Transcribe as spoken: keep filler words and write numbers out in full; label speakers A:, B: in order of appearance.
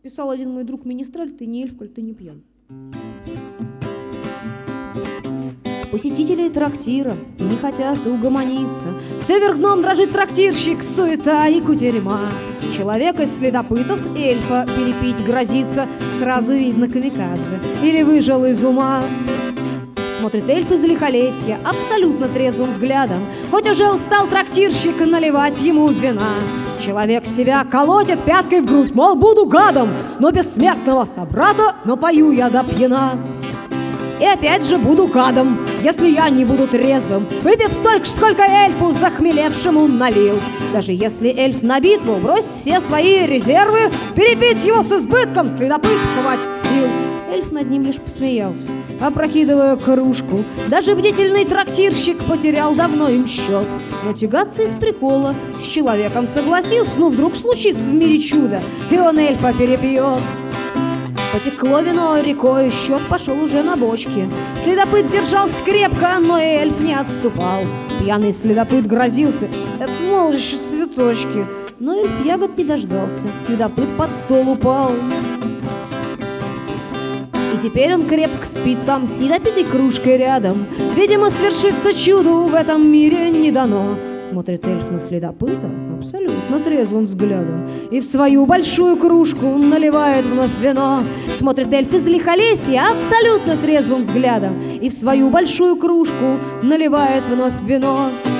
A: писал один мой друг Министраль, ты не эльф, коль ты не пьян. Посетители трактира не хотят угомониться. Все вверх дном дрожит трактирщик, суета и кутерьма. Человек из следопытов эльфа перепить грозится. Сразу видно камикадзе или выжил из ума. Смотрит эльф из лихолесья абсолютно трезвым взглядом. Хоть уже устал трактирщик наливать ему вина. Человек себя колотит пяткой в грудь, мол, буду гадом, но бессмертного собрата напою я до пьяна. И опять же буду гадом, если я не буду трезвым, выпив столько, сколько эльфу захмелевшему налил. Даже если эльф на битву бросит все свои резервы, перепить его с избытком следопыт хватит сил. Эльф над ним лишь посмеялся, опрокидывая кружку. Даже бдительный трактирщик потерял давно им счет. Но тягаться из прикола с человеком согласился. Ну вдруг случится в мире чудо, и он эльфа перепьет. Потекло вино рекой, счет пошел уже на бочке. Следопыт держался крепко, но эльф не отступал. Пьяный следопыт грозился: это, мол, еще цветочки. Но эльф ягод не дождался, следопыт под стол упал. И теперь он крепко спит там с недопитой кружкой рядом. Видимо, свершится чудо в этом мире не дано. Смотрит эльф на следопыта абсолютно трезвым взглядом и в свою большую кружку наливает вновь вино. Смотрит эльф из лихолесья абсолютно трезвым взглядом и в свою большую кружку наливает вновь вино.